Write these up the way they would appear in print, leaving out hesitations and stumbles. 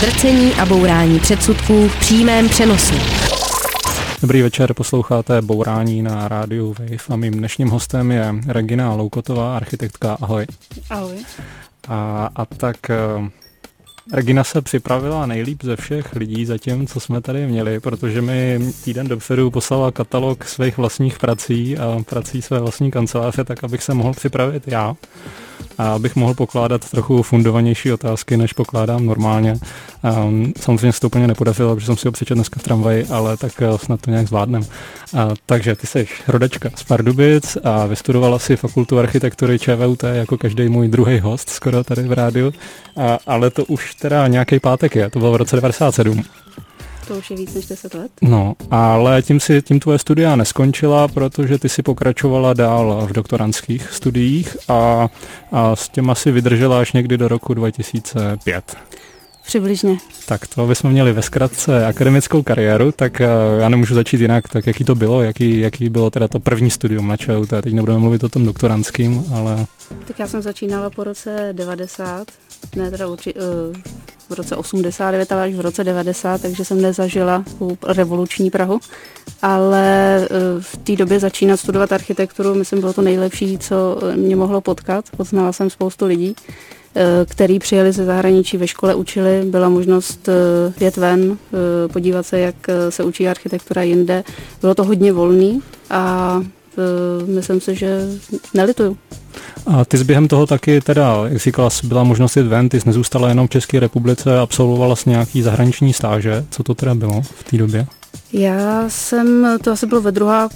Drcení a bourání předsudků v přímém přenosu. Dobrý večer, posloucháte Bourání na rádiu Wave a mým dnešním hostem je Regina Loukotová, architektka. Ahoj. Ahoj. A tak Regina se připravila nejlíp ze všech lidí zatím, co jsme tady měli, protože mi týden dopředu poslala katalog svých vlastních prací a prací své vlastní kanceláře, tak abych se mohl připravit já. A abych mohl pokládat trochu fundovanější otázky, než pokládám normálně. Samozřejmě se to úplně nepodařilo, protože jsem si ho přečetl dneska v tramvaji, ale tak snad to nějak zvládnem. Takže ty jsi rodačka z Pardubic a vystudovala si fakultu architektury ČVUT jako každý můj druhý host skoro tady v rádiu, ale to už teda nějaký pátek je, to bylo v roce 97. To už je víc než 10 let. No, ale tím tvoje studia neskončila, protože ty si pokračovala dál v doktorandských studiích a s těm asi vydržela až někdy do roku 2005. Přibližně. Tak to bychom měli ve zkratce akademickou kariéru, tak já nemůžu začít jinak, tak jaký to bylo, jaký bylo teda to první studium na ČVUT, teď nebudeme mluvit o tom doktorandským, ale... Tak já jsem začínala po roce 90, ne teda v roce 89, ale až v roce 90, takže jsem nezažila tu revoluční Prahu, ale v té době začínat studovat architekturu, myslím, bylo to nejlepší, co mě mohlo potkat. Poznala jsem spoustu lidí, který přijeli ze zahraničí, ve škole učili, byla možnost jet ven, podívat se, jak se učí architektura jinde. Bylo to hodně volný a myslím si, že nelituju. A ty jsi během toho taky teda, jak říkala, byla možnost jít ven, ty jsi nezůstala jenom v České republice, absolvovala jsi nějaký zahraniční stáže. Co to teda bylo v té době? Já jsem, to asi bylo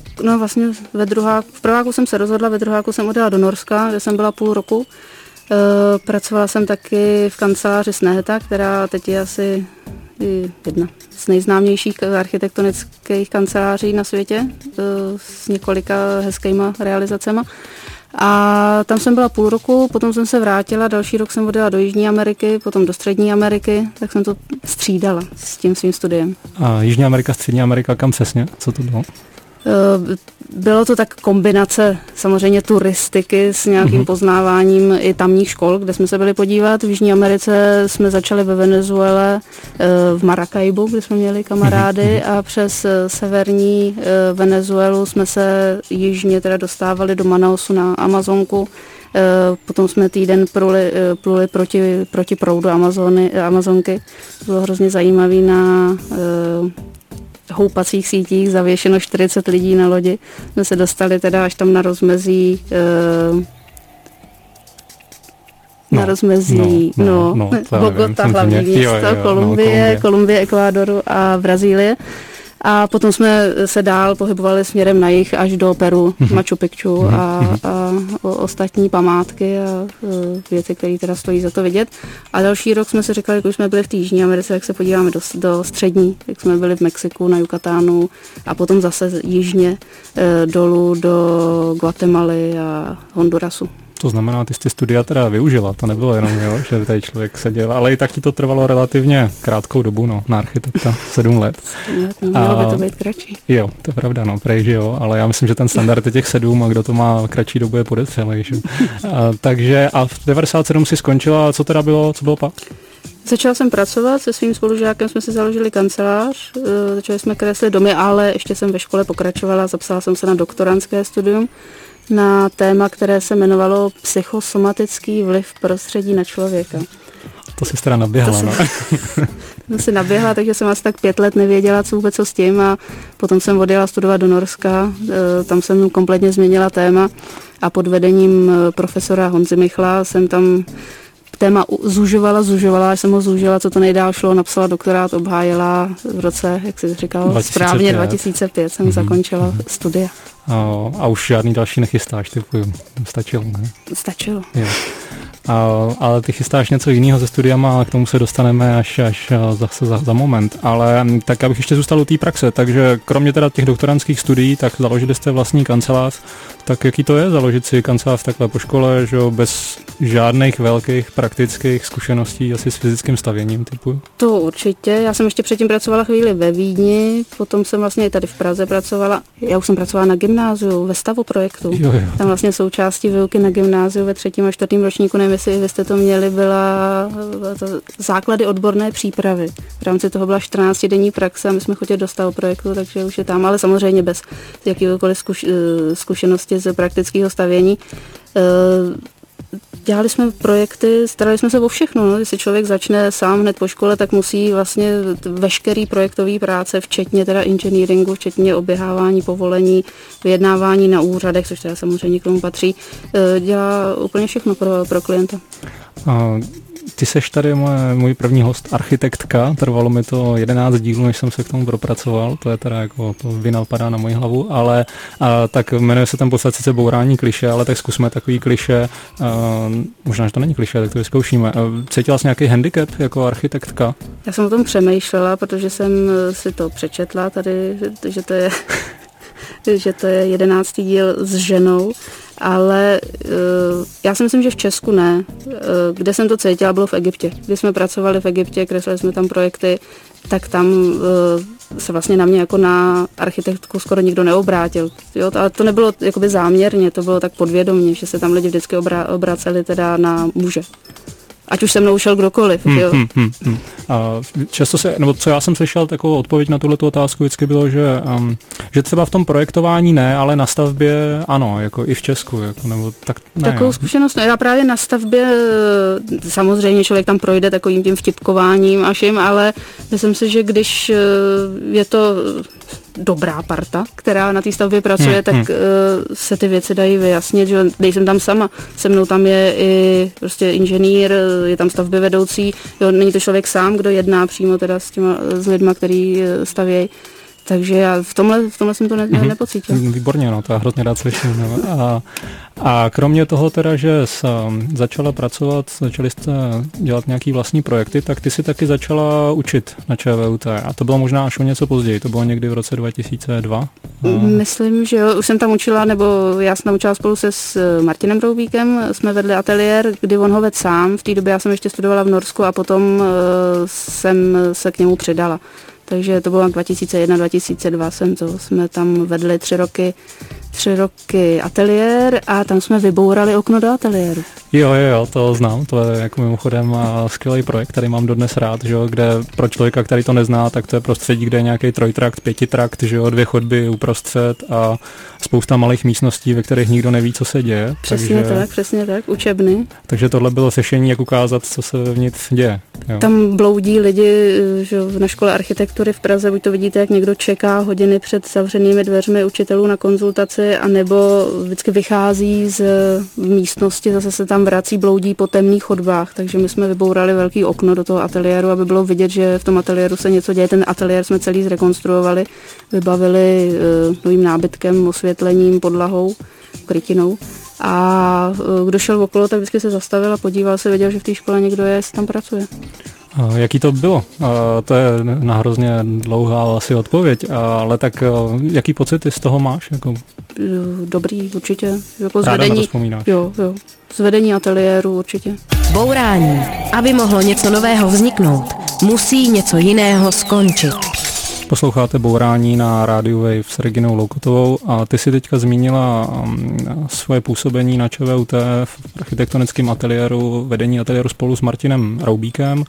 v prváku jsem se rozhodla, ve druháku jsem odjela do Norska, kde jsem byla půl roku. Pracovala jsem taky v kanceláři Sneheta, která teď je asi jedna z nejznámějších architektonických kanceláří na světě s několika hezkýma realizacema. A tam jsem byla půl roku, potom jsem se vrátila, další rok jsem odjela do Jižní Ameriky, potom do Střední Ameriky, tak jsem to střídala s tím svým studiem. A Jižní Amerika, Střední Amerika, kam přesně? Co to bylo? Bylo to tak kombinace samozřejmě turistiky s nějakým poznáváním i tamních škol, kde jsme se byli podívat. V Jižní Americe jsme začali ve Venezuele, v Maracaibu, kde jsme měli kamarády a přes severní Venezuelu jsme se jižně teda dostávali do Manausu na Amazonku. Potom jsme týden pluli proti proudu Amazonky. Bylo hrozně zajímavý na houpacích sítích, zavěšeno 40 lidí na lodi. Jsme se dostali teda až tam na rozmezí Bogota, hlavní město, Kolumbie, Ekvádoru a Brazílie. A potom jsme se dál pohybovali směrem na jih až do Peru, Machu Picchu a ostatní památky a věci, které teda stojí za to vidět. A další rok jsme si říkali, když jsme byli v té Jižní Americe, jak se podíváme do střední, jak jsme byli v Mexiku, na Yucatánu a potom zase jižně dolů do Guatemaly a Hondurasu. To znamená, ty jsi ty studia teda využila, to nebylo jenom, jo, že tady člověk seděl, ale i tak ti to trvalo relativně krátkou dobu, na architekta, 7 let. Mělo by to být kratší. Jo, to je pravda, prej, že jo, ale já myslím, že ten standard je těch 7 a kdo to má kratší dobu je podezřelej, že? Takže v 97 si skončila, a co teda bylo, co bylo pak? Začala jsem pracovat se svým spolužákem, jsme si založili kancelář, začali jsme kreslit domy, ale ještě jsem ve škole pokračovala, zapsala jsem se na doktorandské studium na téma, které se jmenovalo psychosomatický vliv prostředí na člověka. To jsi teda naběhla, To si naběhla, takže jsem asi tak 5 let nevěděla, co s tím a potom jsem odjela studovat do Norska, tam jsem kompletně změnila téma a pod vedením profesora Honzy Michla jsem tam téma zužovala, až jsem ho zúžila, co to nejdál šlo, napsala doktorát, obhájila v roce, jak jsi říkal, 2005. Správně 2005 jsem zakončila studia. A už žádný další nechystáš, stačilo, ne? Stačilo. Jo. Ale ty chystáš něco jiného se studiama, a k tomu se dostaneme až zase za moment. Ale tak abych ještě zůstal u té praxe, takže kromě teda těch doktorandských studií, tak založili jste vlastní kancelář. Tak jaký to je založit si kancelář takhle po škole, že bez žádných velkých praktických zkušeností asi s fyzickým stavěním typu? To určitě. Já jsem ještě předtím pracovala chvíli ve Vídni, potom jsem vlastně i tady v Praze pracovala. Já už jsem pracovala na gymnáziu gymnáziu, ve stavu projektu. Jo. Tam vlastně součástí výuky na gymnáziu ve 3. a 4. ročníku, nevím, jestli vy jste to měli, byla základy odborné přípravy. V rámci toho byla 14denní praxe a my jsme chodili do stavu projektu, takže už je tam, ale samozřejmě bez jakýkoliv zkušenosti z praktického stavění. Dělali jsme projekty, starali jsme se o všechno. No. Když si člověk začne sám hned po škole, tak musí vlastně veškerý projektový práce, včetně teda inženýringu, včetně oběhávání povolení, vyjednávání na úřadech, což teda samozřejmě k tomu patří, dělá úplně všechno pro klienta. Ty seš tady můj první host, architektka, trvalo mi to 11 dílů, než jsem se k tomu propracoval, to je teda jako, to vina padá na moji hlavu, ale tak jmenuje se ten posled sice bourání kliše, ale tak zkusme takový kliše, možná, že to není kliše, tak to vyzkoušíme. Cítila jsi nějaký handicap jako architektka? Já jsem o tom přemýšlela, protože jsem si to přečetla tady, že to je 11. díl s ženou, ale já si myslím, že v Česku ne. Kde jsem to cítila, bylo v Egyptě. Když jsme pracovali v Egyptě, kreslili jsme tam projekty, tak tam se vlastně na mě jako na architektku skoro nikdo neobrátil. Jo, ale to nebylo jakoby záměrně, to bylo tak podvědomě, že se tam lidi vždycky obraceli teda na muže. Ať už se mnou šel kdokoliv. Jo. A často nebo co já jsem slyšel, takovou odpověď na tuhletu otázku vždycky bylo, že třeba v tom projektování ne, ale na stavbě ano, jako i v Česku. Jako, nebo tak ne. Takovou zkušenost ne. Já právě na stavbě, samozřejmě člověk tam projde takovým tím vtipkováním a vším, ale myslím si, že když je to dobrá parta, která na té stavbě pracuje, tak se ty věci dají vyjasnit, že nejsem tam sama. Se mnou tam je i prostě inženýr, je tam stavbyvedoucí, jo, není to člověk sám, kdo jedná přímo teda s lidma, který stavějí. Takže já v tomhle jsem to nepocítil. Výborně, no, to já hrozně rád slyším. No. A kromě toho teda, že začala pracovat, začali jste dělat nějaký vlastní projekty, tak ty si taky začala učit na ČVUT. A to bylo možná až o něco později, to bylo někdy v roce 2002? Myslím, že jo, už jsem tam učila, nebo já jsem tam učila spolu s Martinem Roubíkem, jsme vedli ateliér, kdy on ho vedl sám, v té době já jsem ještě studovala v Norsku a potom jsem se k němu přidala. Takže to bylo 2001-2002, jsme tam vedli 3 roky ateliér a tam jsme vybourali okno do ateliéru. Jo, to znám, to je jako mimochodem skvělý projekt, který mám dodnes rád, že jo, kde pro člověka, který to nezná, tak to je prostředí, kde je nějaký 3trakt, 5trakt, že jo, 2 chodby uprostřed a spousta malých místností, ve kterých nikdo neví, co se děje. Přesně tak, učebny. Takže tohle bylo řešení, jak ukázat, co se vevnitř děje. Jo. Tam bloudí lidi, že na škole architektury v Praze, buď to vidíte, jak někdo čeká hodiny před zavřenými dveřmi učitelů na konzultaci, anebo vždycky vychází z místnosti, zase se tam vrací, bloudí po temných chodbách, takže my jsme vybourali velký okno do toho ateliéru, aby bylo vidět, že v tom ateliéru se něco děje. Ten ateliér jsme celý zrekonstruovali, vybavili novým nábytkem, osvětlením, podlahou, krytinou. A kdo šel okolo, tak vždycky se zastavil a podíval se, věděl, že v té škole někdo je, jestli tam pracuje. Jaký to bylo? To je na hrozně dlouhá asi odpověď, ale tak jaký pocity z toho máš? Jako? Dobrý, určitě. Jako ráda na to vzpomínáš. Jo. Zvedení ateliéru určitě. Bourání. Aby mohlo něco nového vzniknout, musí něco jiného skončit. Posloucháte Bourání na rádiu Wave s Reginou Loukotovou a ty si teďka zmínila svoje působení na ČVUT v architektonickém ateliéru, vedení ateliéru spolu s Martinem Roubíkem,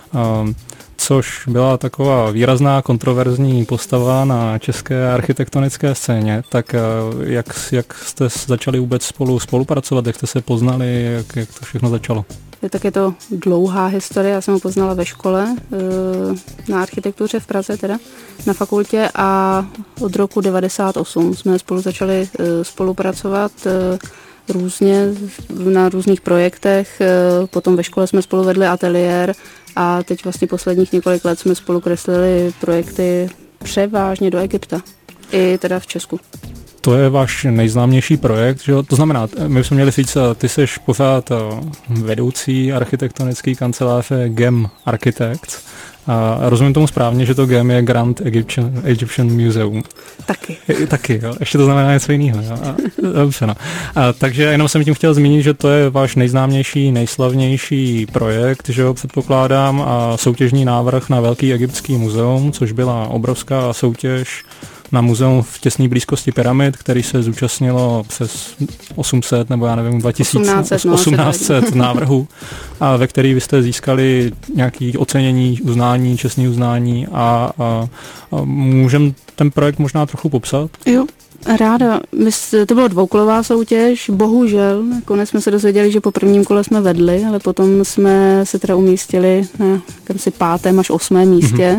což byla taková výrazná kontroverzní postava na české architektonické scéně. Tak jak jste začali vůbec spolupracovat, jak jste se poznali, jak to všechno začalo? Tak je to dlouhá historie, já jsem ho poznala ve škole, na architektuře v Praze teda, na fakultě a od roku 98 jsme spolu začali spolupracovat různě na různých projektech, potom ve škole jsme spolu vedli ateliér a teď vlastně posledních několik let jsme spolu kreslili projekty převážně do Egypta, i teda v Česku. To je váš nejznámější projekt, že? To znamená, my jsme měli říct, ty jsi pořád vedoucí architektonický kanceláře GEM Architects. A rozumím tomu správně, že to GEM je Grand Egyptian Museum. Taky, jo. Ještě to znamená něco jiného. Dobře, no. Takže jenom jsem tím chtěl zmínit, že to je váš nejznámější, nejslavnější projekt, že ho předpokládám, a soutěžní návrh na Velký egyptský muzeum, což byla obrovská soutěž na muzeum v těsné blízkosti pyramid, který se zúčastnilo přes 800 nebo já nevím 1800 návrhů, a ve který vy jste získali nějaké ocenění, uznání, čestné uznání a můžeme ten projekt možná trochu popsat? Jo. Ráda. To byla dvoukolová soutěž, bohužel. Nakonec jsme se dozvěděli, že po prvním kole jsme vedli, ale potom jsme se teda umístili na jakémsi 5. až 8. místě.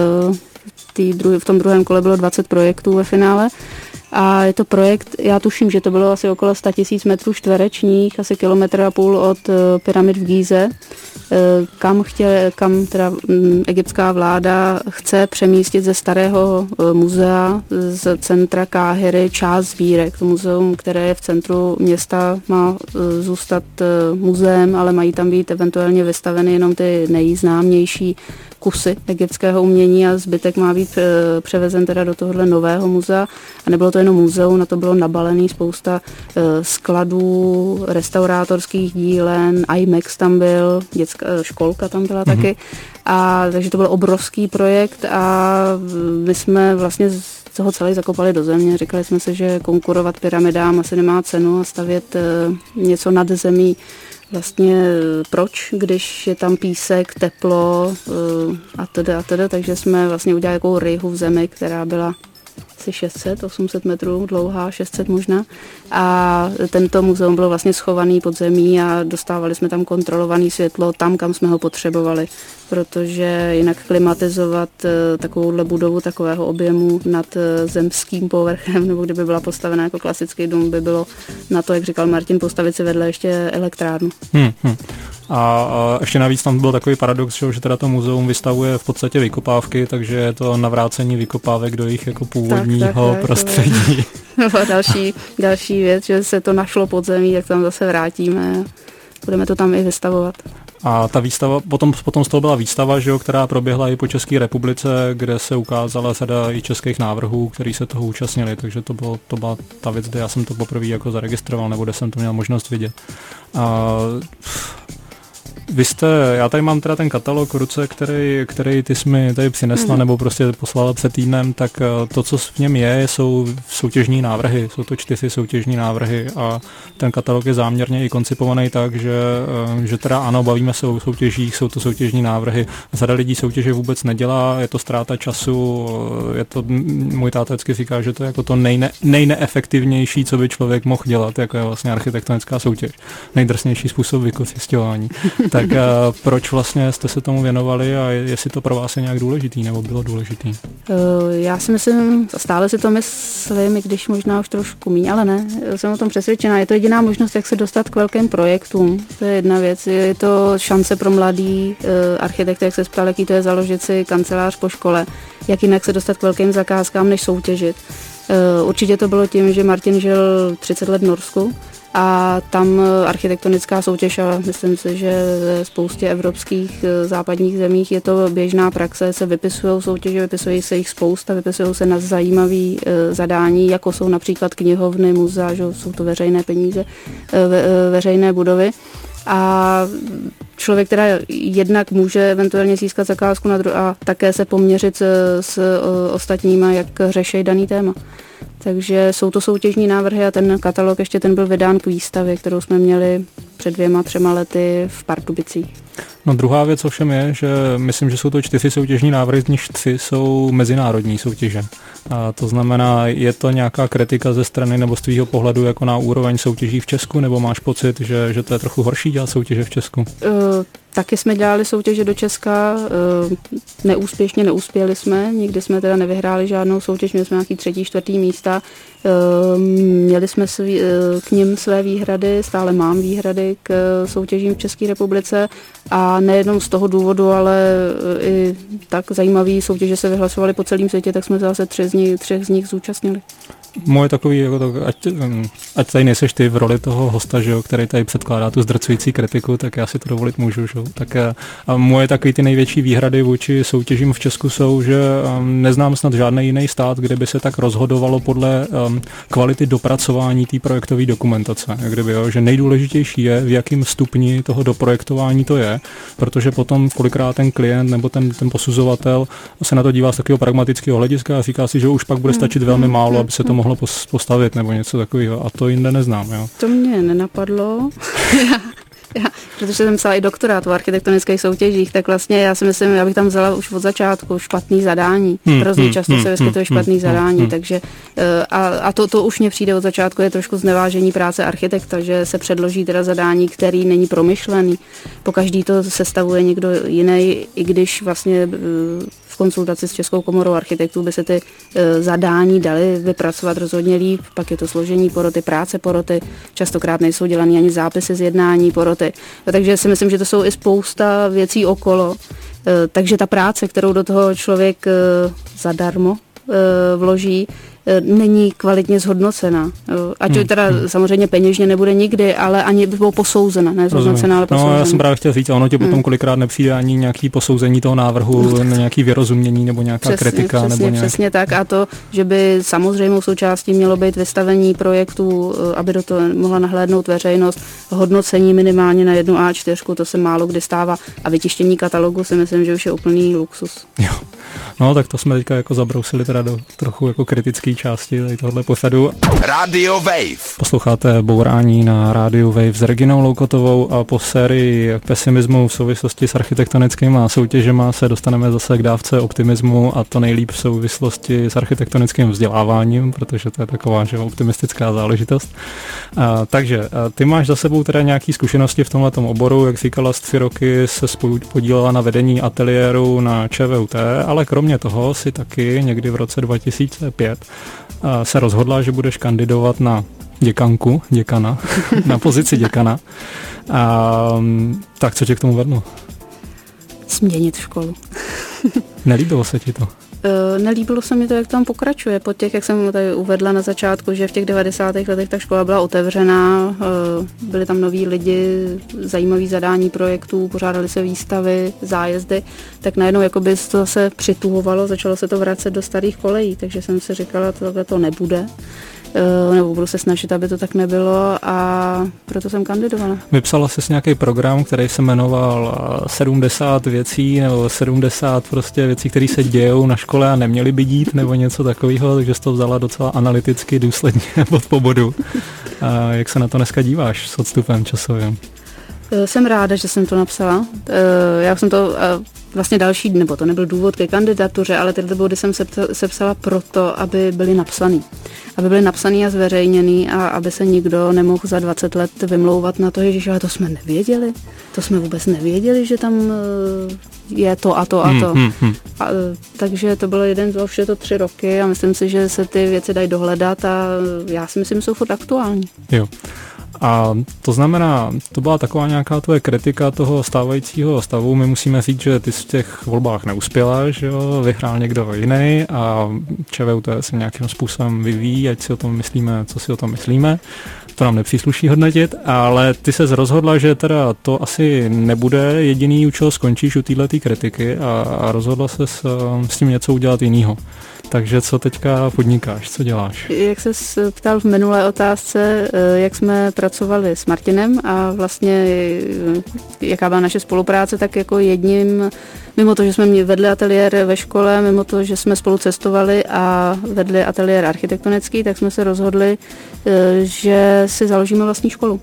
V tom druhém kole bylo 20 projektů ve finále. A je to projekt, já tuším, že to bylo asi okolo 100 000 metrů čtverečních, asi 1,5 kilometru od pyramid v Gíze, kam teda egyptská vláda chce přemístit ze starého muzea z centra Káhiry část sbírek. To muzeum, které je v centru města, má zůstat muzeem, ale mají tam být eventuálně vystaveny jenom ty nejznámější kusy egyptského umění a zbytek má být převezen teda do tohohle nového muzea. A nebylo to jenom muzeum, na to bylo nabalený spousta skladů, restaurátorských dílen, IMAX tam byl, dětská školka tam byla taky. A takže to byl obrovský projekt a my jsme vlastně toho celý zakopali do země. Říkali jsme si, že konkurovat pyramidám asi nemá cenu a stavět něco nad zemí vlastně proč, když je tam písek, teplo a teda, takže jsme vlastně udělali takovou ryhu v zemi, která byla asi 800 metrů dlouhá, 600 možná. A tento muzeum bylo vlastně schovaný pod zemí a dostávali jsme tam kontrolované světlo tam, kam jsme ho potřebovali, protože jinak klimatizovat takovouhle budovu takového objemu nad zemským povrchem, nebo kdyby byla postavena jako klasický dům, by bylo na to, jak říkal Martin, postavit si vedle ještě elektrárnu. A ještě navíc tam byl takový paradox, že teda to muzeum vystavuje v podstatě vykopávky, takže je to navrácení vykopávek do jejich jako původního prostředí. Další věc, že se to našlo pod zemí, tak tam zase vrátíme a budeme to tam i vystavovat. A ta výstava, potom z toho byla výstava, že jo, která proběhla i po České republice, kde se ukázala řada i českých návrhů, který se toho účastnili, takže to byla ta věc, kde já jsem to poprvé jako zaregistroval, nebo kde jsem to měl možnost vidět. Já tady mám teda ten katalog v ruce, který ty jsi mi tady přinesla nebo prostě poslala před týdnem, tak to, co v něm je, jsou soutěžní návrhy, jsou to 4 soutěžní návrhy a ten katalog je záměrně i koncipovaný tak, že teda ano, bavíme se o soutěžích, jsou to soutěžní návrhy, řada lidí soutěže vůbec nedělá, je to ztráta času, můj táta vždycky říká, že to je jako to nejneefektivnější, co by člověk mohl dělat, jako je vlastně architektonická soutěž, nejdrsnější způsob vykořisťování. Tak proč vlastně jste se tomu věnovali a jestli to pro vás je nějak důležitý nebo bylo důležitý? Já si myslím, stále si to myslím, i když možná už trošku míň, ale ne, jsem o tom přesvědčená. Je to jediná možnost, jak se dostat k velkým projektům. To je jedna věc. Je to šance pro mladý architekty, jak se ptal, jaký to je založit si kancelář po škole, jak jinak se dostat k velkým zakázkám, než soutěžit. Určitě to bylo tím, že Martin žil 30 let v Norsku a tam architektonická soutěž, a myslím si, že ve spoustě evropských západních zemích je to běžná praxe, se vypisují soutěže, vypisují se jich spousta, vypisují se na zajímavé zadání, jako jsou například knihovny, muzea, že jsou to veřejné peníze, veřejné budovy. A člověk teda jednak může eventuálně získat zakázku a také se poměřit s ostatníma, jak řeší daný téma. Takže jsou to soutěžní návrhy a ten katalog ještě ten byl vydán k výstavě, kterou jsme měli před 2-3 lety v Pardubicích. No druhá věc ovšem je, že myslím, že jsou to 4 soutěžní návrhy, z nich 3 jsou mezinárodní soutěže. A to znamená, je to nějaká kritika ze strany nebo z tvýho pohledu jako na úroveň soutěží v Česku, nebo máš pocit, že to je trochu horší dělat soutěže v Česku? Taky jsme dělali soutěže do Česka, neúspěšně neuspěli jsme, nikdy jsme teda nevyhráli žádnou soutěž, měli jsme nějaký 3., 4. místa, měli jsme k nim své výhrady, stále mám výhrady k soutěžím v České republice a nejenom z toho důvodu, ale i tak zajímavý soutěže se vyhlasovaly po celém světě, tak jsme zase 3 z nich zúčastnili. moje takový, jako to, ať tady nejseš ty v roli toho hosta, že jo, který tady předkládá tu zdrcující kritiku, tak já si to dovolit můžu. Že? Tak a moje takový ty největší výhrady vůči soutěžím v Česku jsou, že neznám snad žádný jiný stát, kde by se tak rozhodovalo podle kvality dopracování té projektové dokumentace. Kdyby, jo, že nejdůležitější je, v jakém stupni toho doprojektování to je, protože potom kolikrát ten klient nebo ten posuzovatel se na to dívá z takového pragmatického hlediska a říká si, že už pak bude stačit velmi málo, aby se to mohlo postavit nebo něco takového. A to jinde neznám. Jo. To mě nenapadlo. Protože jsem psala i doktorát o architektonických soutěžích, tak vlastně já si myslím, já bych tam vzala už od začátku špatný zadání. Hrozně často se vyskytuje špatný zadání, takže a to už mně přijde od začátku, je trošku znevážení práce architekta, že se předloží teda zadání, který není promyšlený. Po každý to sestavuje někdo jiný, i když vlastně v konzultaci s Českou komorou architektů by se ty zadání daly vypracovat rozhodně líp, pak je to složení poroty, práce poroty, častokrát nejsou dělaný ani zápisy z jednání poroty. Takže si myslím, že to jsou i spousta věcí okolo. Takže ta práce, kterou do toho člověk zadarmo vloží, není kvalitně zhodnocena. Ať teda samozřejmě peněžně nebude nikdy, ale ani by bylo posouzena, ne zhodnocena, ale posouzena. No, já jsem právě chtěl říct, ono tě potom kolikrát nepřijde ani nějaký posouzení toho návrhu, nějaký vyrozumění nebo nějaká kritika. Přesně tak. A to, že by samozřejmou součástí mělo být vystavení projektů, aby do toho mohla nahlédnout veřejnost, hodnocení minimálně na 1 A4, to se málo kdy stává. A vytištění katalogu si myslím, že už je úplný luxus. Jo. No, tak to jsme teďka jako zabrousili teda do trochu jako kritické části tady tohle pořadu. Radio Wave. Posloucháte Bourání na Radio Wave s Reginou Loukotovou a po sérii pesimismu v souvislosti s architektonickými soutěžema se dostaneme zase k dávce optimismu, a to nejlíp v souvislosti s architektonickým vzděláváním, protože to je taková, že optimistická záležitost. Takže ty máš za sebou teda nějaký zkušenosti v tomhletom oboru, jak říkala, 3 roky se spolu podílela na vedení ateliéru na ČVUT, ale kromě toho si taky někdy v roce 2005 se rozhodla, že budeš kandidovat na děkana, na pozici děkana. Tak co tě k tomu vedlo? Změnit školu. Nelíbilo se ti to? Nelíbilo se mi to, jak tam pokračuje. Po těch, jak jsem tady uvedla na začátku, že v těch 90. letech ta škola byla otevřená, byli tam noví lidi, zajímavý zadání projektů, pořádaly se výstavy, zájezdy, tak najednou jakoby to zase přituhovalo, začalo se to vracet do starých kolejí, takže jsem si říkala, tohle to nebude. Nebo budu se snažit, aby to tak nebylo, a proto jsem kandidovala. Vypsala jsi nějaký program, který se jmenoval 70 věcí nebo 70 prostě věcí, které se dějou na škole a neměly by dít, nebo něco takového, takže jsi to vzala docela analyticky, důsledně bod po bodu. A jak se na to dneska díváš s odstupem časovým? Jsem ráda, že jsem to napsala. Já jsem to vlastně další, nebo to nebyl důvod ke kandidatuře, ale tyhle body jsem sepsala proto, aby byly napsaný. Aby byly napsaný a zveřejněný a aby se nikdo nemohl za 20 let vymlouvat na to, že ale to jsme nevěděli. To jsme vůbec nevěděli, že tam je to a to a to. Takže to bylo už je to 3 roky a myslím si, že se ty věci dají dohledat a já si myslím, že jsou furt aktuální. Jo. A to znamená, to byla taková nějaká tvoje kritika toho stávajícího stavu. My musíme říct, že ty v těch volbách neuspěla, že jo, vyhrál někdo jiný a ČVUT se nějakým způsobem vyvíjí, ať si o tom myslíme, co si o tom myslíme. To nám nepřísluší hodnotit, ale ty se rozhodla, že teda to asi nebude jediný, u čeho skončíš u této kritiky, a rozhodla se s tím něco udělat jinýho. Takže co teďka podnikáš, co děláš? Jak se ptal v minulé otázce, jak jsme pracovali s Martinem a vlastně jaká byla naše spolupráce, tak jako jedním, mimo to, že jsme vedli ateliér ve škole, mimo to, že jsme spolu cestovali a vedli ateliér architektonický, tak jsme se rozhodli, že si založíme vlastní školu.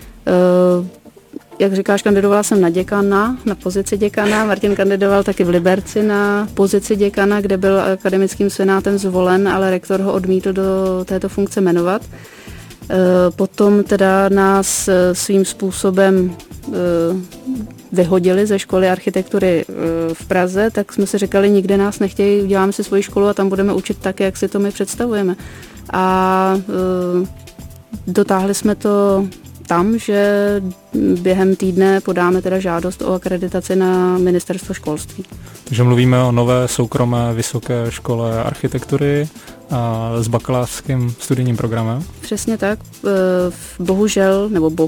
Jak říkáš, kandidovala jsem na děkana, na pozici děkana. Martin kandidoval taky v Liberci na pozici děkana, kde byl akademickým senátem zvolen, ale rektor ho odmítl do této funkce jmenovat. Potom teda nás svým způsobem vyhodili ze školy architektury v Praze, tak jsme si říkali, nikde nás nechtějí, uděláme si svoji školu a tam budeme učit tak, jak si to my představujeme. A dotáhli jsme to tam, že během týdne podáme teda žádost o akreditaci na ministerstvo školství. Takže mluvíme o nové soukromé vysoké škole architektury s bakalářským studijním programem. Přesně tak. Bohužel,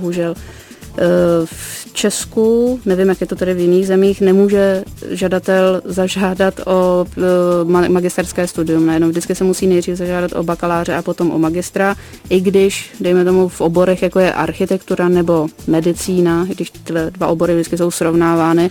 v Česku, nevím, jak je to tady v jiných zemích, nemůže žadatel zažádat o magisterské studium. Najednou vždycky se musí nejdřív zažádat o bakaláře a potom o magistra, i když, dejme tomu, v oborech, jako je architektura nebo medicína, když tyhle dva obory vždycky jsou srovnávány,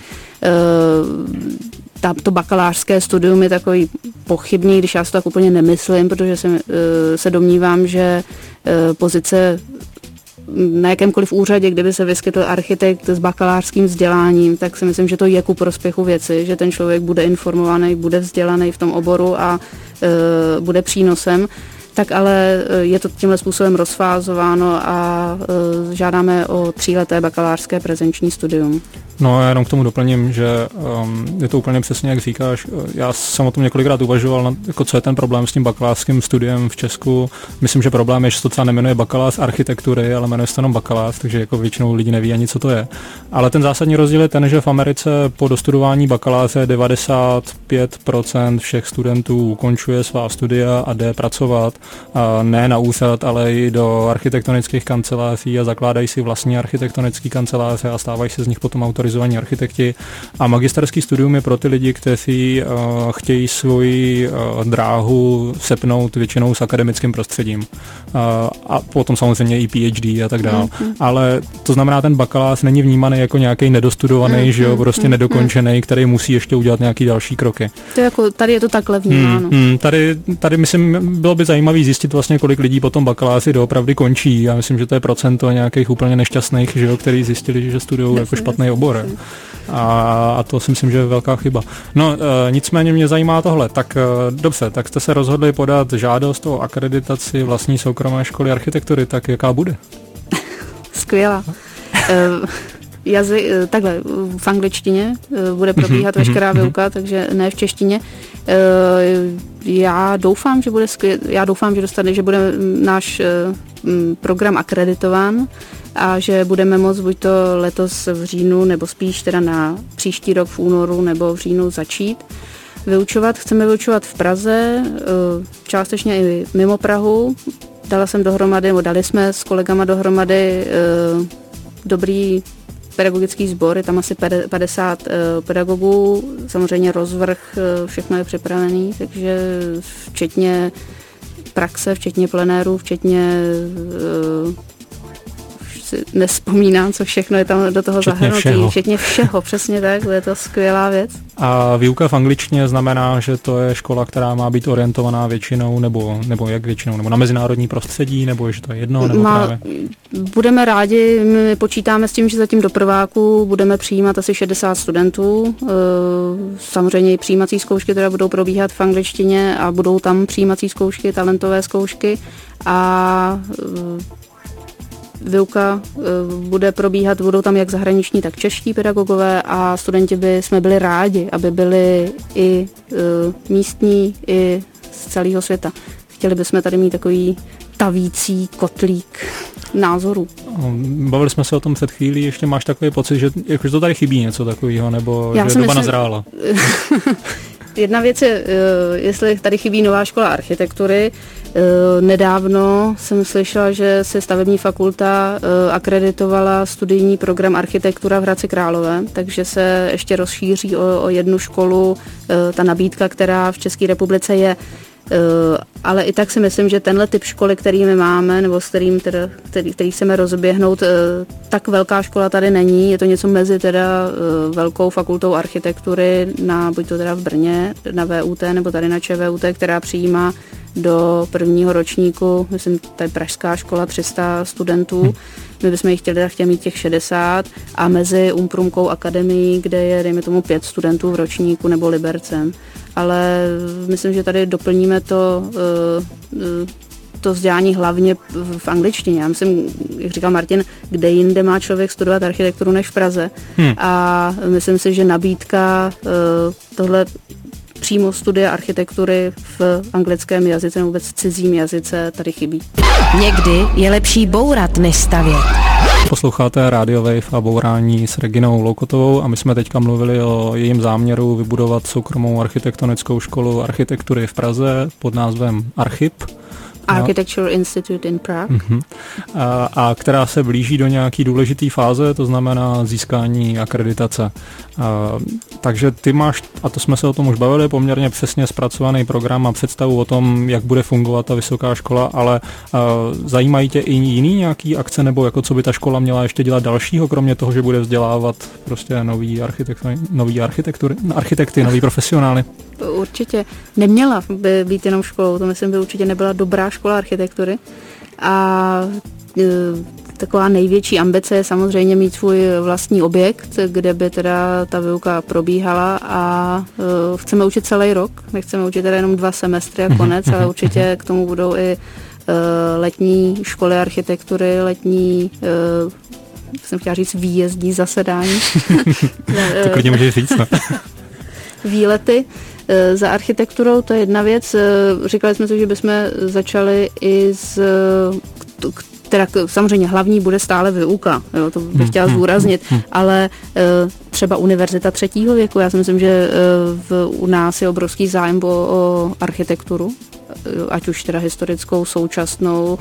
to bakalářské studium je takový pochybný, když já si to tak úplně nemyslím, protože se domnívám, že pozice na jakémkoliv úřadě, kdyby se vyskytl architekt s bakalářským vzděláním, tak si myslím, že to je ku prospěchu věci, že ten člověk bude informovaný, bude vzdělaný v tom oboru a bude přínosem. Tak ale je to tímhle způsobem rozfázováno a žádáme o 3leté bakalářské prezenční studium. No já jenom k tomu doplním, že je to úplně přesně, jak říkáš. Já jsem o tom několikrát uvažoval, jako co je ten problém s tím bakalářským studiem v Česku. Myslím, že problém je, že se to třeba nemenuje bakalář architektury, ale jmenuje se to jenom bakalář, takže jako většinou lidi neví ani, co to je. Ale ten zásadní rozdíl je ten, že v Americe po dostudování bakaláře 95% všech studentů ukončuje svá studia a jde pracovat ne na úřad, ale i do architektonických kanceláří a zakládají si vlastní architektonické kanceláře a stávají se z nich potom autorizovaní architekti. A magisterský studium je pro ty lidi, kteří chtějí svoji dráhu sepnout většinou s akademickým prostředím. A potom samozřejmě i PhD a tak dále. Ale to znamená, ten bakalář není vnímaný jako nějaký nedostudovaný, že jo, prostě nedokončený, který musí ještě udělat nějaký další kroky. To jako, tady je to takhle vnímáno. Tady myslím, bylo by zajímavé zjistit vlastně, kolik lidí potom bakaláři doopravdy končí. Já myslím, že to je procento nějakých úplně nešťastných, že jo, který zjistili, že studují jako špatný obor. A to si myslím, že je velká chyba. No, nicméně mě zajímá tohle. Tak dobře, tak jste se rozhodli podat žádost o akreditaci vlastní soukromé školy architektury, tak jaká bude? Skvělá. Takhle, v angličtině bude probíhat veškerá výuka, takže ne v češtině. Já doufám, že bude náš program akreditován a že budeme moct buď to letos v říjnu, nebo spíš teda na příští rok v únoru nebo v říjnu začít vyučovat. Chceme vyučovat v Praze, částečně i mimo Prahu. Dali jsme s kolegama dohromady dobrý pedagogický sbor, je tam asi 50 pedagogů, samozřejmě rozvrh, všechno je připravený, takže včetně praxe, včetně plenérů, včetně nespomínám, co všechno je tam do toho zahrnutí, včetně všeho, přesně tak, je to skvělá věc. A výuka v angličtině znamená, že to je škola, která má být orientovaná většinou, nebo jak většinou, nebo na mezinárodní prostředí, nebo že to je jedno, nebo právě? Budeme rádi, my počítáme s tím, že zatím do prváku budeme přijímat asi 60 studentů, samozřejmě i přijímací zkoušky teda budou probíhat v angličtině a budou tam přijímací zkoušky, talentové zkoušky a výuka bude probíhat, budou tam jak zahraniční, tak čeští pedagogové a studenti jsme byli rádi, aby byli i místní, i z celého světa. Chtěli bychom tady mít takový tavící kotlík názorů. Bavili jsme se o tom před chvílí, ještě máš takový pocit, že to tady chybí něco takového, nebo že doba nazrála? Jedna věc je, jestli tady chybí nová škola architektury. Nedávno jsem slyšela, že se stavební fakulta akreditovala studijní program architektura v Hradci Králové, takže se ještě rozšíří o jednu školu ta nabídka, která v České republice je. Ale i tak si myslím, že tenhle typ školy, který my máme, nebo s který chceme rozběhnout, tak velká škola tady není. Je to něco mezi teda velkou fakultou architektury, buď to teda v Brně, na VUT, nebo tady na ČVUT, která přijímá do prvního ročníku, myslím, to je pražská škola, 300 studentů. My bychom jich chtěli mít těch 60 a mezi Umprumkou akademií, kde je, dejme tomu, 5 studentů v ročníku, nebo Libercem. Ale myslím, že tady doplníme to vzdělání hlavně v angličtině. Já myslím, jak říkal Martin, kde jinde má člověk studovat architekturu než v Praze. A myslím si, že nabídka tohle přímo studia architektury v anglickém jazyce nebo vůbec cizím jazyce tady chybí. Někdy je lepší bourat, než stavět. Posloucháte Radio Wave a bourání s Reginou Loukotovou a my jsme teďka mluvili o jejím záměru vybudovat soukromou architektonickou školu architektury v Praze pod názvem Archip. Architecture Institute in Prague. A která se blíží do nějaký důležitý fáze, to znamená získání akreditace. Takže ty máš, a to jsme se o tom už bavili, poměrně přesně zpracovaný program a představu o tom, jak bude fungovat ta vysoká škola, ale zajímají tě i jiný nějaký akce, nebo jako co by ta škola měla ještě dělat dalšího, kromě toho, že bude vzdělávat prostě nový architekty, nový profesionály? Určitě neměla by být jenom školou, to myslím by určitě nebyla dobrá škola architektury. A taková největší ambice je samozřejmě mít svůj vlastní objekt, kde by teda ta výuka probíhala a chceme učit celý rok, nechceme učit teda jenom 2 semestry a konec, ale určitě k tomu budou i letní školy architektury, letní jsem chtěla říct výjezdní zasedání. To klidně můžeš říct, ne? Výlety za architekturou, to je jedna věc. Říkali jsme si, že bychom začali i teda samozřejmě hlavní bude stále výuka, jo, to bych chtěla zdůraznit, ale třeba univerzita 3. věku, já si myslím, že u nás je obrovský zájem o architekturu, ať už teda historickou, současnou,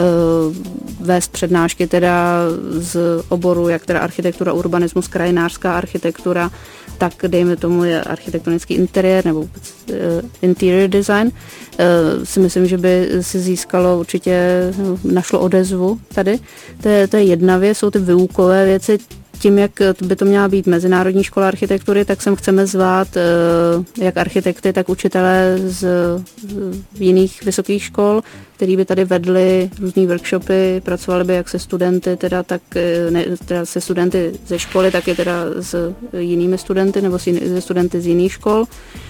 vést přednášky teda z oboru, jak teda architektura, urbanismus, krajinářská architektura, tak dejme tomu je architektonický interiér nebo interior design. Si myslím, že by si získalo určitě, našlo odezvu tady. To je jedna věc, jsou ty výukové věci. Tím, jak by to měla být mezinárodní škola architektury, tak sem chceme zvát jak architekty, tak učitelé z jiných vysokých škol, který by tady vedli různý workshopy, pracovali by jak se studenty, teda se studenty ze školy, tak je teda s jinými studenty nebo se studenty z jiných škol.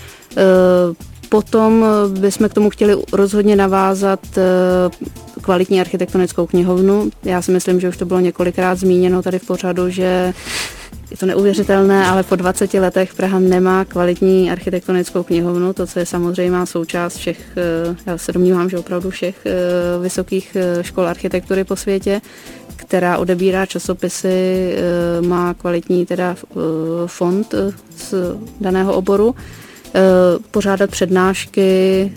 Potom bychom k tomu chtěli rozhodně navázat kvalitní architektonickou knihovnu. Já si myslím, že už to bylo několikrát zmíněno tady v pořadu, že je to neuvěřitelné, ale po 20 letech Praha nemá kvalitní architektonickou knihovnu, to, co je samozřejmá součást všech, já se domnívám, že opravdu všech vysokých škol architektury po světě, která odebírá časopisy, má kvalitní teda fond z daného oboru, pořádat přednášky.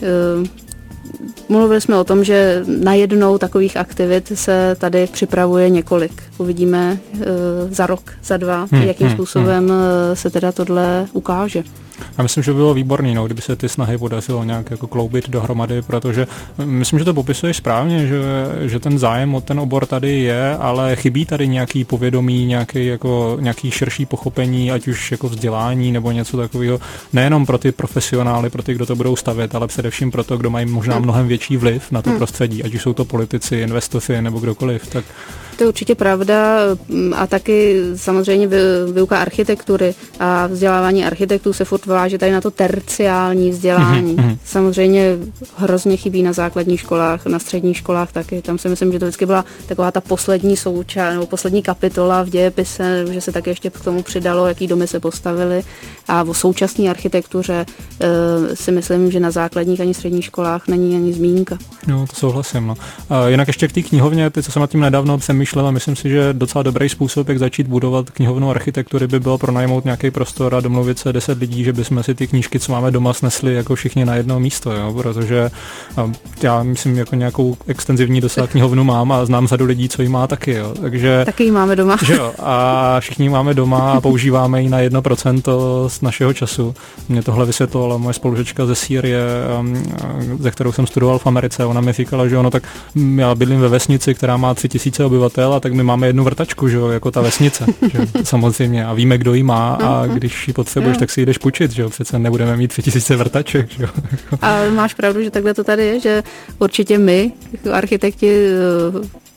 Mluvili jsme o tom, že najednou takových aktivit se tady připravuje několik. Uvidíme za rok, za 2, jakým způsobem se teda tohle ukáže. Já myslím, že by bylo výborný, kdyby se ty snahy podařilo nějak jako kloubit dohromady, protože myslím, že to popisuješ správně, že ten zájem o ten obor tady je, ale chybí tady nějaký povědomí, nějaký širší pochopení, ať už jako vzdělání nebo něco takového, nejenom pro ty profesionály, pro ty, kdo to budou stavět, ale především pro to, kdo mají možná mnohem větší vliv na to prostředí, ať už jsou to politici, investoři nebo kdokoliv. Tak to je určitě pravda a taky samozřejmě výuka architektury a vzdělávání architektů se furt váže tady na to terciální vzdělání. Samozřejmě hrozně chybí na základních školách, na středních školách taky. Tam si myslím, že to vždycky byla taková ta poslední součást nebo poslední kapitola v dějepise, že se taky ještě k tomu přidalo, jaký domy se postavily. A o současné architektuře si myslím, že na základních ani středních školách není ani zmínka. No, to souhlasím. No. Jinak ještě k té knihovně, ty, co jsem nad tím nedávno přemýšlel, a myslím si, že docela dobrý způsob, jak začít budovat knihovnu architektury, by bylo pronajmout nějaký prostor a domluvit se 10 lidí, že bychom si ty knížky, co máme doma, snesli jako všichni na jedno místo, jo? Protože já myslím, jako nějakou extenzivní dosah knihovnu mám a znám řadu lidí, co ji má taky. Jo? Takže, taky ji máme doma. Že jo? A všichni máme doma a používáme ji na 1% z našeho času. Mě tohle vysvětlovala moje spolužečka ze Sýrie, ze kterou jsem studoval v Americe. Ona mi říkala, že ono tak já bydlím ve vesnici, která má 3000 obyvatel, a tak my máme jednu vrtačku, že jo, jako ta vesnice, že? Samozřejmě, a víme, kdo ji má, a když ji potřebuješ, tak si jdeš půjčit, že jo, přece nebudeme mít 3000 vrtaček, že jo. Ale máš pravdu, že takhle to tady je, že určitě my, jako architekti,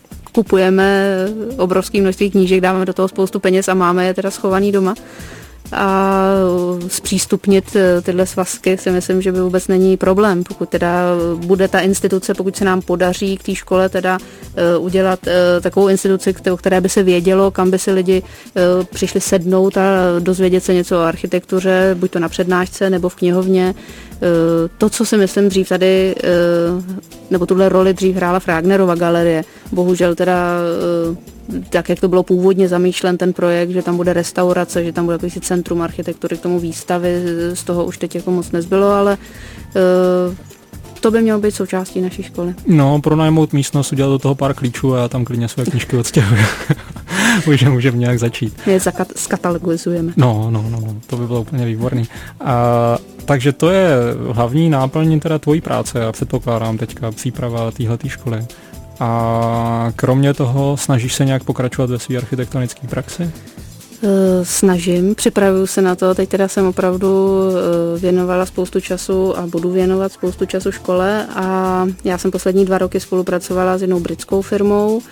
kupujeme obrovské množství knížek, dáváme do toho spoustu peněz a máme je teda schovaný doma. a zpřístupnit tyhle svazky si myslím, že by vůbec není problém, pokud teda bude ta instituce, pokud se nám podaří k té škole teda udělat takovou instituci, o které by se vědělo, kam by si lidi přišli sednout a dozvědět se něco o architektuře, buď to na přednášce nebo v knihovně. To, co si myslím dřív tady, nebo tuhle roli dřív hrála Fragnerova galerie. Bohužel teda, tak jak to bylo původně zamýšlen ten projekt, že tam bude restaurace, že tam bude jakýsi centrum architektury k tomu výstavy, z toho už teď jako moc nezbylo, ale to by mělo být součástí naší školy. No, pronajmout místnost, udělat do toho pár klíčů a já tam klidně své knížky odstěhuji. Už můžeme nějak začít. My je skatalogizujeme. No, to by bylo úplně výborný. Takže to je hlavní náplň teda tvojí práce, já předpokládám teďka příprava téhletý školy. A kromě toho snažíš se nějak pokračovat ve své architektonické praxi? Snažím, připravuju se na to, teď teda jsem opravdu věnovala spoustu času a budu věnovat spoustu času škole a já jsem poslední 2 roky spolupracovala s jednou britskou firmou.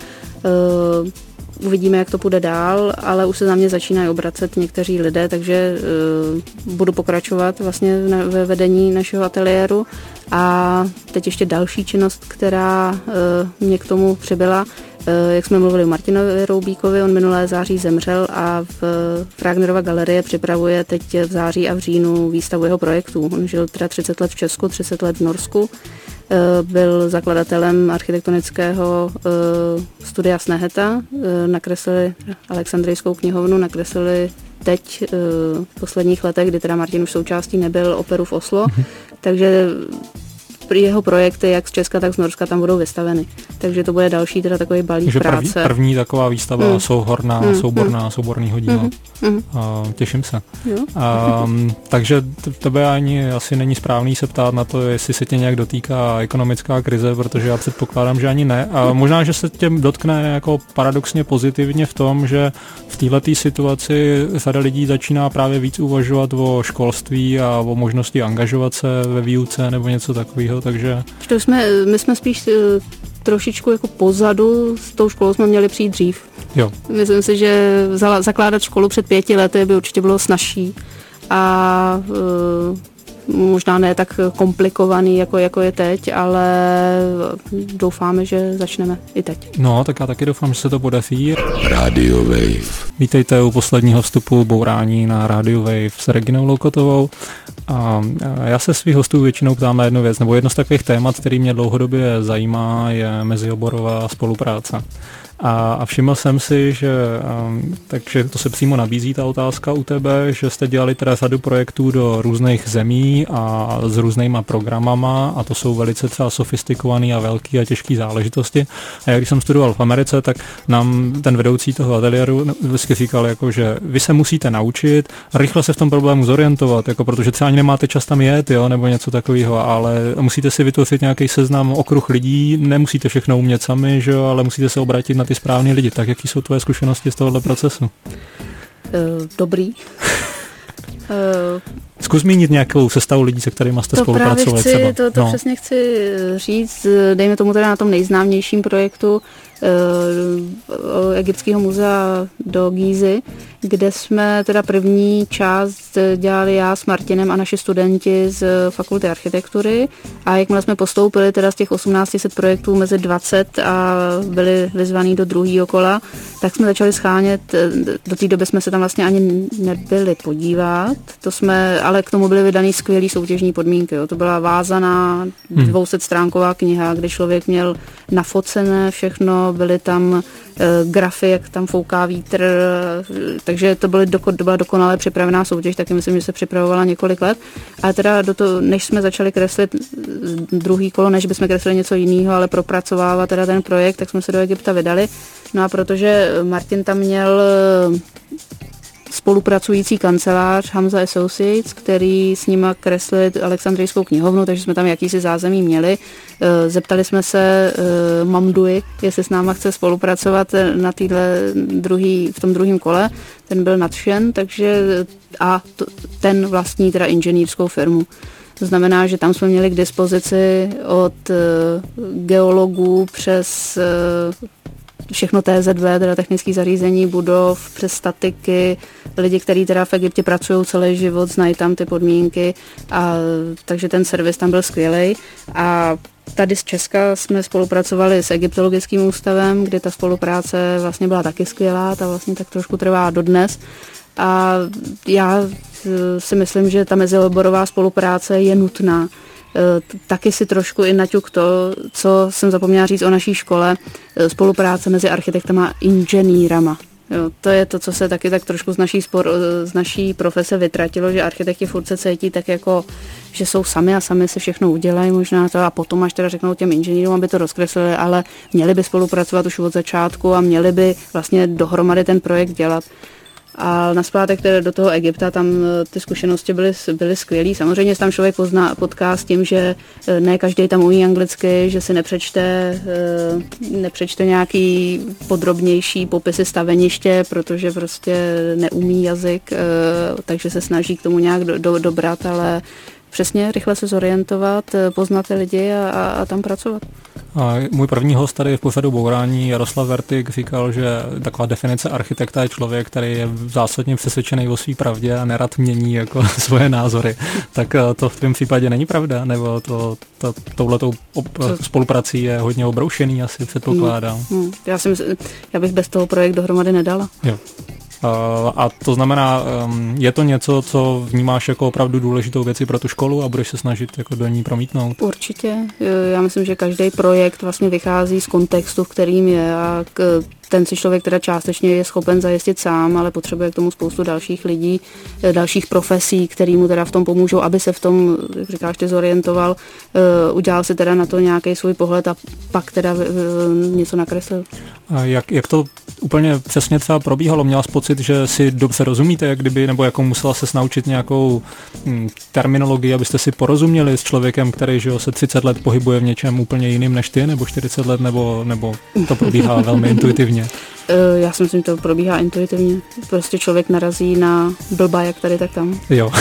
Uvidíme, jak to půjde dál, ale už se na mě začínají obracet někteří lidé, takže budu pokračovat vlastně ve vedení našeho ateliéru. A teď ještě další činnost, která mě k tomu přibyla, jak jsme mluvili o Martinovi Roubíkovi, on minulé září zemřel a v Fragnerova galerie připravuje teď v září a v říjnu výstavu jeho projektů. On žil teda 30 let v Česku, 30 let v Norsku. Byl zakladatelem architektonického studia Sneheta, nakreslili Alexandrijskou knihovnu, nakreslili teď v posledních letech, kdy teda Martin už součástí nebyl, operu v Oslo, takže jeho projekty jak z Česka, tak z Norska tam budou vystaveny. Takže to bude další teda takový balík práce. První taková výstava souborného díla. Těším se. Takže tebe ani asi není správný se ptát na to, jestli se tě nějak dotýká ekonomická krize, protože já předpokládám, že ani ne. A možná, že se tě dotkne jako paradoxně pozitivně v tom, že v této situaci řada lidí začíná právě víc uvažovat o školství a o možnosti angažovat se ve výuce nebo něco takového, takže... My jsme spíš trošičku jako pozadu, s tou školou jsme měli přijít dřív. Jo. Myslím si, že zakládat školu před 5 lety by určitě bylo snazší a možná ne tak komplikovaný, jako je teď, ale doufáme, že začneme i teď. No, tak já taky doufám, že se to podaří. Radio Wave. Vítejte u posledního vstupu Bourání na Radio Wave s Reginou Loukotovou. A já se svých hostů většinou ptám na jednu věc, nebo jedno z takových témat, který mě dlouhodobě zajímá, je mezioborová spolupráce. A všiml jsem si, že takže to se přímo nabízí ta otázka u tebe, že jste dělali teda řadu projektů do různých zemí a s různýma programama a to jsou velice třeba sofistikované a velké a těžké záležitosti. A já když jsem studoval v Americe, tak nám ten vedoucí toho ateliéru vždycky říkal, jako, že vy se musíte naučit rychle se v tom problému zorientovat, jako, protože třeba ani nemáte čas tam jet, jo, nebo něco takového, ale musíte si vytvořit nějaký seznam, okruh lidí, nemusíte všechno umět sami, že jo, ale musíte se obrátit na ty správný lidi. Tak jaký jsou tvoje zkušenosti z tohohle procesu? Dobrý. Zkus zmínit nějakou sestavu lidí, se kterými jste spolupracovali třeba. To přesně chci říct, dejme tomu teda na tom nejznámějším projektu Egyptského muzea do Gízy, kde jsme teda první část dělali já s Martinem a naši studenti z fakulty architektury a jakmile jsme postoupili teda z těch 1800 projektů mezi 20 a byli vyzvaní do druhého kola, tak jsme začali schánět, do té doby jsme se tam vlastně ani nebyli podívat, ale k tomu byly vydaný skvělý soutěžní podmínky. Jo. To byla vázaná 200stránková kniha, kde člověk měl nafocené všechno, byly tam grafy, jak tam fouká vítr, takže to byla dokonale připravená soutěž, taky myslím, že se připravovala několik let. Ale teda než jsme začali kreslit druhý kolo, než bychom kreslili něco jiného, ale propracovávat teda ten projekt, tak jsme se do Egypta vydali. No a protože Martin tam měl spolupracující kancelář Hamza Associates, který s nima kreslil Alexandrijskou knihovnu, takže jsme tam jakýsi zázemí měli. Zeptali jsme se Mamduji, jestli s náma chce spolupracovat v tom druhém kole. Ten byl nadšen, ten vlastní teda inženýrskou firmu. To znamená, že tam jsme měli k dispozici od geologů přes všechno TZV, teda technické zařízení, budov, přes statiky, lidi, kteří teda v Egyptě pracují celý život, znají tam ty podmínky, a takže ten servis tam byl skvělý. A tady z Česka jsme spolupracovali s Egyptologickým ústavem, kde ta spolupráce vlastně byla taky skvělá, ta vlastně tak trošku trvá dodnes. A já si myslím, že ta mezioborová spolupráce je nutná. Taky si trošku i naťuk to, co jsem zapomněla říct o naší škole, spolupráce mezi architektama a inženýrama. Jo, to je to, co se taky tak trošku z naší profese vytratilo, že architekti furt se cítí tak jako, že jsou sami a sami se všechno udělají možná to a potom až teda řeknou těm inženýrům, aby to rozkreslili, ale měli by spolupracovat už od začátku a měli by vlastně dohromady ten projekt dělat. A naspátek do toho Egypta, tam ty zkušenosti byly skvělý. Samozřejmě se tam člověk potká s tím, že ne každý tam umí anglicky, že si nepřečte nějaký podrobnější popisy staveniště, protože prostě neumí jazyk, takže se snaží k tomu nějak dobrat, ale přesně rychle se zorientovat, poznat ty lidi a tam pracovat. A můj první host tady v Bufetu bourání, Jaroslav Vertik, říkal, že taková definice architekta je člověk, který je zásadně přesvědčený o své pravdě a nerad mění jako svoje názory. Tak to v tvém případě není pravda? Nebo touhletou spoluprací je hodně obroušený, asi předpokládám? Já bych bez toho projekt dohromady nedala. Jo. A to znamená, je to něco, co vnímáš jako opravdu důležitou věci pro tu školu a budeš se snažit jako do ní promítnout? Určitě. Já myslím, že každý projekt vlastně vychází z kontextu, v kterým je a ten si člověk teda částečně je schopen zajistit sám, ale potřebuje k tomu spoustu dalších lidí, dalších profesí, který mu teda v tom pomůžou, aby se v tom, jak říkáš, ty zorientoval, udělal si teda na to nějaký svůj pohled a pak teda něco nakreslil. A jak to úplně přesně třeba probíhalo? Měla jsi pocit, že si dobře rozumíte, jak kdyby, nebo jako musela ses naučit nějakou terminologii, abyste si porozuměli s člověkem, který že se 30 let pohybuje v něčem úplně jiným než ty, nebo 40 let, nebo to probíhá velmi intuitivně? Já si myslím, že to probíhá intuitivně. Prostě člověk narazí na blba, jak tady, tak tam. Jo.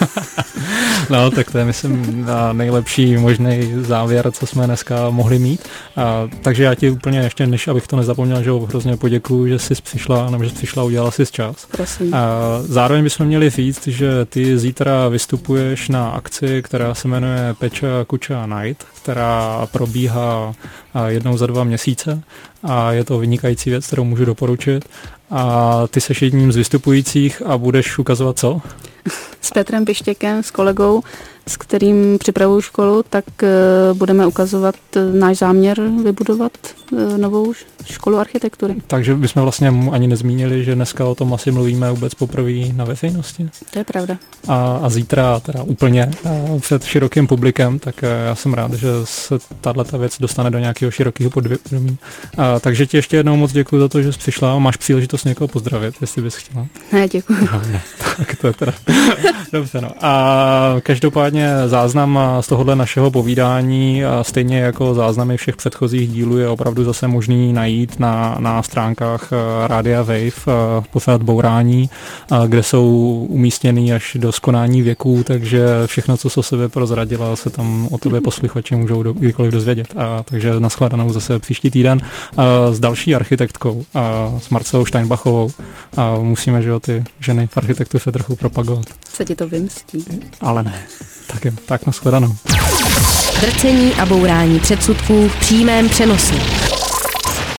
No, tak to je, myslím, nejlepší možný závěr, co jsme dneska mohli mít. Takže já ti úplně ještě, než abych to nezapomněl, že hrozně poděkuju, že jsi přišla, nebo že jsi přišla, udělala si čas. Prosím. Zároveň bychom měli říct, že ty zítra vystupuješ na akci, která se jmenuje Peča Kuča Night, která probíhá jednou za 2 měsíce a je to vynikající věc, kterou můžu doporučit. A ty seš jedním z vystupujících a budeš ukazovat co? S Petrem Pištěkem, s kolegou, s kterým připravuju školu, tak budeme ukazovat náš záměr vybudovat novou školu architektury. Takže bychom vlastně ani nezmínili, že dneska o tom asi mluvíme vůbec poprvé na veřejnosti. To je pravda. A zítra teda úplně před širokým publikem, tak já jsem rád, že se tato věc dostane do nějakého širokého podvědomí. Takže ti ještě jednou moc děkuji za to, že jsi přišla a máš příležitost někoho pozdravit, jestli bys chtěla. Ne, děkuji. No, ne, tak to je teda dobře, no. A každopádně záznam z tohohle našeho povídání, stejně jako záznamy všech předchozích dílů, je opravdu zase možný najít na stránkách Rádia Wave, Bufet bourání, kde jsou umístěný až do skonání věků, takže všechno, co se o sebe prozradila, se tam o tebe posluchači můžou kdykoliv dozvědět. Takže nashledanou zase příští týden s další architektkou, s Marcelou Steinbachovou. Musíme, že ty ženy v architektu se trochu propagovat. Se ti to vymstí. Ale ne. Tak nashledanou. Drcení a bourání předsudků v přímém přenosu.